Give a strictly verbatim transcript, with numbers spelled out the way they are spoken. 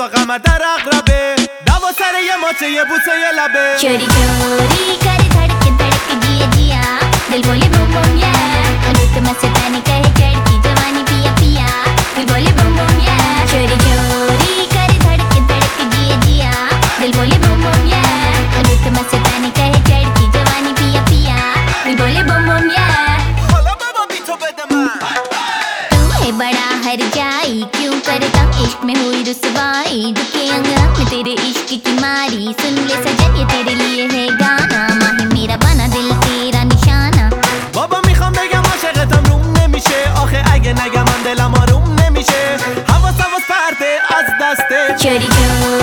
رضا قمر در اقربه دوا سر یه ماچه یه بوسه یه لبه چوری چوری کری دھڑک دھڑک جیا جیا دل بولے بوم بوم یا روت مستانی کہے چڑکی جوانی پیا پیا دل بولے بوم بوم یا چوری چوری کری دھڑک دھڑک جیا جیا دل بولے بوم بوم یا روت مستانی کہے چڑکی جوانی پیا پیا دل بولے بوم بوم یا حالا بابا بی تو بده من तू है बड़ा हर जाई क्यों करता इश्क में हुई रुसवाई दुखे अंग में तेरे इश्क की मारी सुन ले सजन ये तेरे लिए है गाना माही मेरा बना दिल तेरा निशाना بابا میخوام بگم عاشقتم روم نمیشه آخه اگه نگم من دلم آروم نمیشه حواس حواس پرته از دسته चोरी चोरी